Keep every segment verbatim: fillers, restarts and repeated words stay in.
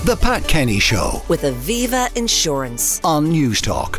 The Pat Kenny Show with Aviva Insurance on Newstalk.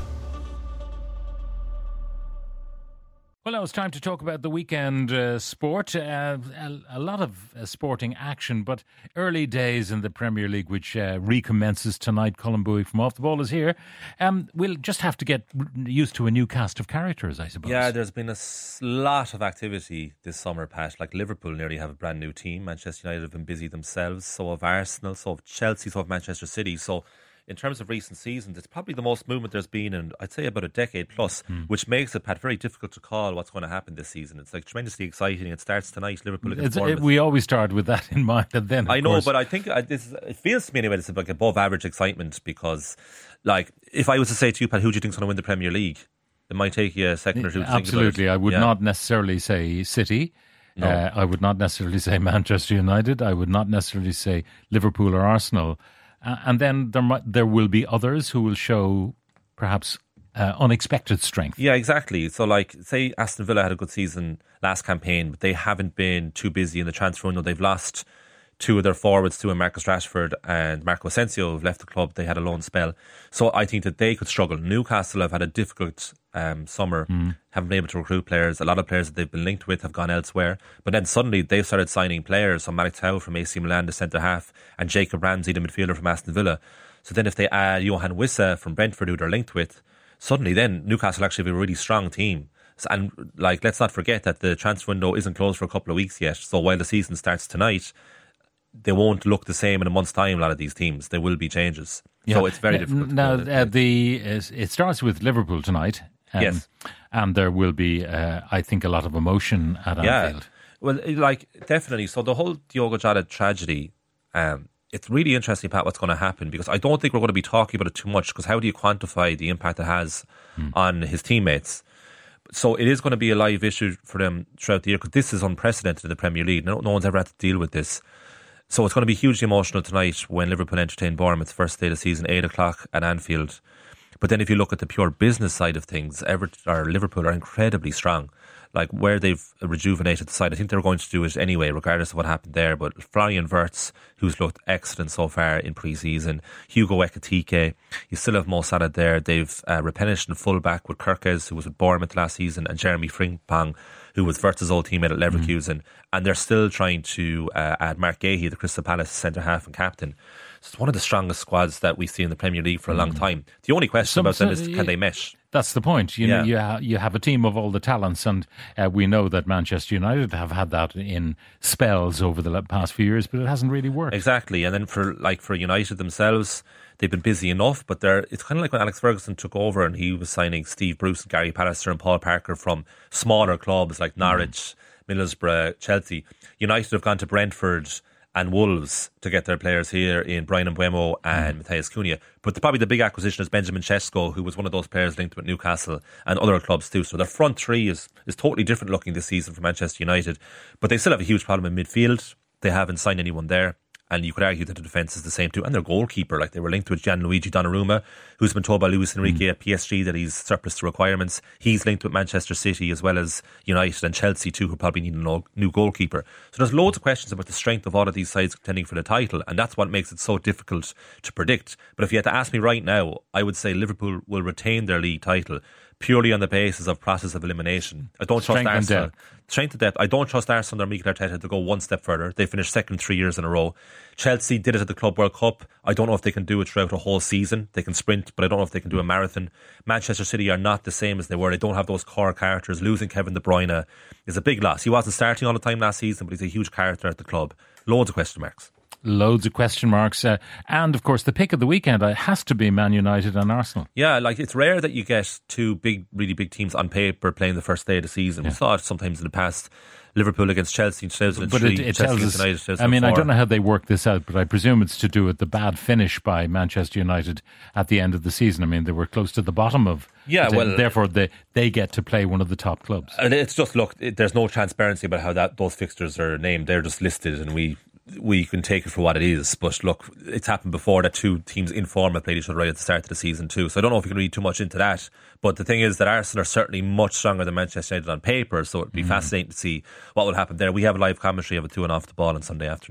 Well, now it's time to talk about the weekend uh, sport. Uh, a, a lot of uh, sporting action, but early days in the Premier League, which uh, recommences tonight. Colin Bowie from Off the Ball is here. Um, we'll just have to get used to a new cast of characters, I suppose. Yeah, there's been a lot of activity this summer, Pat. Like Liverpool nearly have a brand new team. Manchester United have been busy themselves. So have Arsenal, so have Chelsea, so have Manchester City. So in terms of recent seasons, it's probably the most movement there's been in, I'd say, about a decade plus, mm. which makes it, Pat, very difficult to call what's going to happen this season. It's like tremendously exciting. It starts tonight, Liverpool against Bournemouth. We always start with that in mind, and then, of I know, course. but I think uh, this, it feels to me anyway, it's like above average excitement because, like, if I was to say to you, Pat, who do you think's going to win the Premier League? It might take you a second or two to Absolutely. think about it. I would yeah. not necessarily say City. No. Uh, I would not necessarily say Manchester United. I would not necessarily say Liverpool or Arsenal. Uh, and then there might, there will be others who will show perhaps uh, unexpected strength. Yeah, exactly. So, like, say Aston Villa had a good season last campaign, but they haven't been too busy in the transfer window. They've lost two of their forwards, two in Marcus Rashford and Marco Asensio, who've left the club. They had a loan spell. So I think that they could struggle. Newcastle have had a difficult um, summer, mm. haven't been able to recruit players. A lot of players that they've been linked with have gone elsewhere. But then suddenly they've started signing players. So Malik Tau from A C Milan, the centre-half, and Jacob Ramsey, the midfielder from Aston Villa. So then if they add Johan Wissa from Brentford, who they're linked with, suddenly then Newcastle actually have a really strong team. So, and like, let's not forget that the transfer window isn't closed for a couple of weeks yet. So while the season starts tonight, they won't look the same in a month's time, a lot of these teams. There will be changes. Yeah. So it's very difficult. Now, uh, the uh, it starts with Liverpool tonight. Um, yes. And there will be, uh, I think, a lot of emotion at yeah. Anfield. Well, like, definitely. So the whole Diogo Jota tragedy, um, it's really interesting, Pat, what's going to happen, because I don't think we're going to be talking about it too much, because how do you quantify the impact it has hmm. on his teammates? So it is going to be a live issue for them throughout the year, because this is unprecedented in the Premier League. No, no one's ever had to deal with this. So it's going to be hugely emotional tonight when Liverpool entertain Bournemouth, first day of the season, eight o'clock at Anfield. But then if you look at the pure business side of things, Everton or Liverpool are incredibly strong. Like, where they've rejuvenated the side, I think they're going to do it anyway, regardless of what happened there. But Florian Wirtz, who's looked excellent so far in pre-season, Hugo Ekitike, you still have Mo Salah there. They've uh, replenished in full-back with Kirkes, who was with Bournemouth last season, and Jeremy Frimpong, who was Wirtz's old teammate at Leverkusen. Mm. And they're still trying to uh, add Mark Gahey, the Crystal Palace centre-half and captain. So it's one of the strongest squads that we've seen in the Premier League for a long time. The only question Some, about them is, can they mesh? That's the point. You yeah. know, you, ha- you have a team of all the talents, and uh, we know that Manchester United have had that in spells over the past few years, but it hasn't really worked. Exactly. And then for like for United themselves, they've been busy enough, but they're it's kind of like when Alex Ferguson took over and he was signing Steve Bruce and Gary Pallister and Paul Parker from smaller clubs like Norwich, mm. Middlesbrough, Chelsea. United have gone to Brentford and Wolves to get their players here in Bryan Mbeumo and mm. Matthias Cunha. But the, probably the big acquisition is Benjamin Sesko, who was one of those players linked with Newcastle and other clubs too. So their front three is, is totally different looking this season for Manchester United. But they still have a huge problem in midfield. They haven't signed anyone there. And you could argue that the defence is the same too. And their goalkeeper, like they were linked with Gianluigi Donnarumma, who's been told by Luis Enrique mm. at P S G that he's surplus to requirements. He's linked with Manchester City as well as United and Chelsea too, who probably need a new goalkeeper. So there's loads of questions about the strength of all of these sides contending for the title, and that's what makes it so difficult to predict. But if you had to ask me right now, I would say Liverpool will retain their league title purely on the basis of process of elimination. I don't Strength trust Arsenal. Depth. Strength of depth. I don't trust Arsenal or Mikel Arteta to go one step further. They finished second three years in a row. Chelsea did it at the Club World Cup. I don't know if they can do it throughout a whole season. They can sprint, but I don't know if they can do a marathon. Manchester City are not the same as they were. They don't have those core characters. Losing Kevin De Bruyne is a big loss. He wasn't starting all the time last season, but he's a huge character at the club. Loads of question marks. Loads of question marks. Uh, and, of course, the pick of the weekend uh, has to be Man United and Arsenal. Yeah, like it's rare that you get two big, really big teams on paper playing the first day of the season. Yeah. We saw it sometimes in the past. Liverpool against Chelsea in two thousand three, but it, it Chelsea tells against us, United I mean, I don't know how they work this out, but I presume it's to do with the bad finish by Manchester United at the end of the season. I mean, they were close to the bottom of yeah, the, well, therefore they, they get to play one of the top clubs. And it's just, look, it, there's no transparency about how that those fixtures are named. They're just listed and we we can take it for what it is. But look, it's happened before that two teams in form have played each other right at the start of the season too. So I don't know if you can read too much into that. But the thing is that Arsenal are certainly much stronger than Manchester United on paper. So it'd be mm. fascinating to see what will happen there. We have a live commentary of a two and off the ball on Sunday afternoon.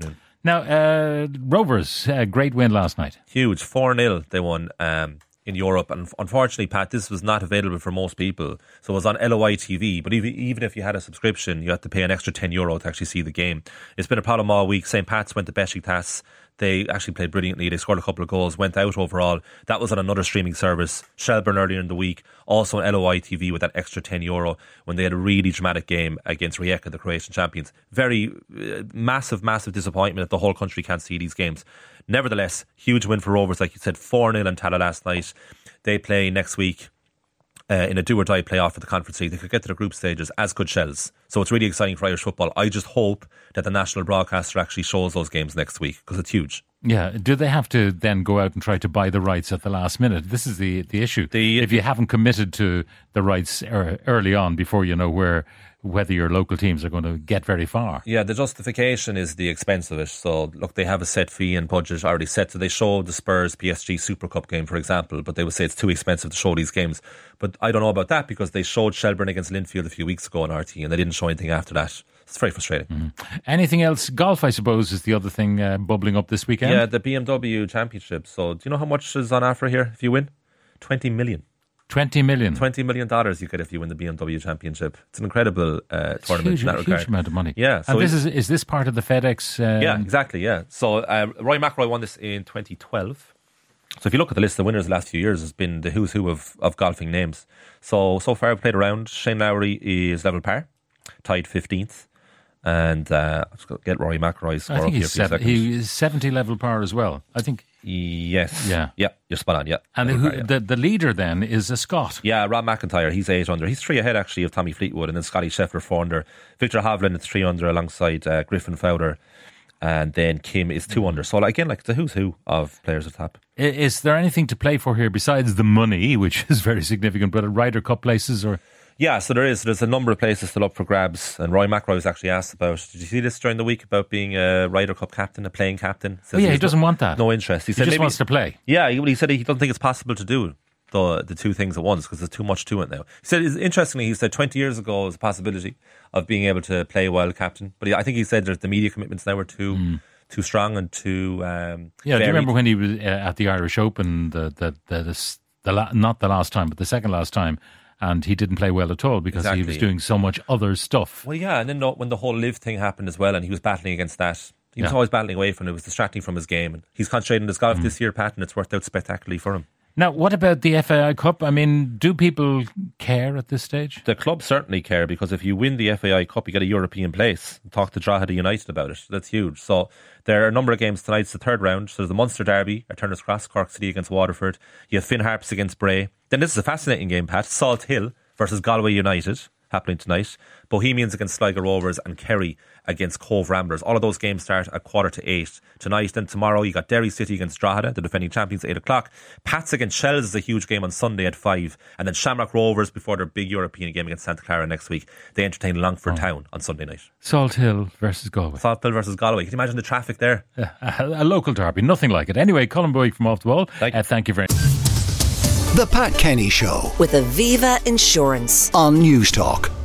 Now, uh, Rovers, a great win last night. Huge, four nil they won um, in Europe. And unfortunately, Pat, this was not available for most people. So it was on L O I T V. But even, even if you had a subscription, you had to pay an extra ten euro to actually see the game. It's been a problem all week. Saint Pat's went to Besiktas. They actually played brilliantly. They scored a couple of goals, went out overall. That was on another streaming service. Shelburne earlier in the week, also on L O I T V with that extra ten euro when they had a really dramatic game against Rijeka, the Croatian champions. Very uh, massive, massive disappointment that the whole country can't see these games. Nevertheless, huge win for Rovers, like you said, four nil in Tala last night. They play next week uh, in a do-or-die playoff for the Conference League. They could get to the group stages, as could Shells. So it's really exciting for Irish football. I just hope that the national broadcaster actually shows those games next week, because it's huge. Yeah, do they have to then go out and try to buy the rights at the last minute? This is the, the issue. The, if you haven't committed to the rights early on before you know where whether your local teams are going to get very far. Yeah, the justification is the expense of it. So, look, they have a set fee and budget already set. So they show the Spurs P S G Super Cup game, for example, but they would say it's too expensive to show these games. But I don't know about that, because they showed Shelburne against Linfield a few weeks ago on R T, and they didn't show anything after that. It's very frustrating. Mm-hmm. Anything else? Golf, I suppose, is the other thing uh, bubbling up this weekend. Yeah, the B M W Championship. So do you know how much is on offer here if you win? twenty million. twenty million. twenty million dollars you get if you win the B M W Championship. It's an incredible uh, it's tournament huge, in that regard. Huge amount of money. Yeah. So and this is is this part of the FedEx? Um, yeah, exactly. Yeah. So uh, Roy McIlroy won this in twenty twelve. So if you look at the list of the winners the last few years, it's been the who's who of, of golfing names. So, so far I've played around. Shane Lowry is level par, tied fifteenth. And uh, let's get Rory McIlroy's score I think up here he's, for a seven, second. he's seventy level par as well. I think. Yes. Yeah. Yeah, you're spot on, yeah. And level who, par, yeah. the, the leader then is a Scot. Yeah, Rob McIntyre, he's eight under. He's three ahead actually of Tommy Fleetwood, and then Scotty Scheffler four under. Victor Hovland is three under alongside uh, Griffin Fowler, and then Kim is two under. So again, like the who's who of players at top. Is there anything to play for here besides the money, which is very significant, but Ryder Cup places or? Yeah, so there is. There's a number of places still up for grabs. And Roy McIlroy was actually asked about, did you see this during the week about being a Ryder Cup captain, a playing captain? Oh yeah, he doesn't no, want that. No interest. He, he said just maybe, wants to play. Yeah, he, he said he doesn't think it's possible to do the the two things at once because there's too much to it now. He said, interestingly, he said twenty years ago was a possibility of being able to play while captain. But he, I think he said that the media commitments now are too... Mm. Too strong and too um, yeah. varied. Do you remember when he was uh, at the Irish Open? The the the, the, the la- not the last time, but the second last time, and he didn't play well at all because exactly. he was doing so much other stuff. Well, yeah, and then when the whole live thing happened as well, and he was battling against that, he was yeah. always battling away from it. It was distracting from his game, and he's concentrating on his golf mm. this year, Pat, and it's worked out spectacularly for him. Now, what about the F A I Cup? I mean, do people care at this stage? The club certainly care, because if you win the F A I Cup, you get a European place. Talk to Drogheda United about it. That's huge. So there are a number of games tonight. It's the third round. So there's the Munster Derby at Turner's Cross, Cork City against Waterford. You have Finn Harps against Bray. Then this is a fascinating game, Pat. Salt Hill versus Galway United, happening tonight. Bohemians against Sligo Rovers, and Kerry against Cove Ramblers. All of those games start at quarter to eight tonight. Then tomorrow you got Derry City against Drogheda, the defending champions, at eight o'clock. Pats against Shells is a huge game on Sunday at five. And then Shamrock Rovers before their big European game against Santa Clara next week. They entertain Longford oh. Town on Sunday night. Salt Hill versus Galway. Salt Hill versus Galway. Can you imagine the traffic there? Uh, a, a local derby, nothing like it. Anyway, Colin Boyd from Off the Wall. Thank you, uh, thank you very much. The Pat Kenny Show with Aviva Insurance on News Talk.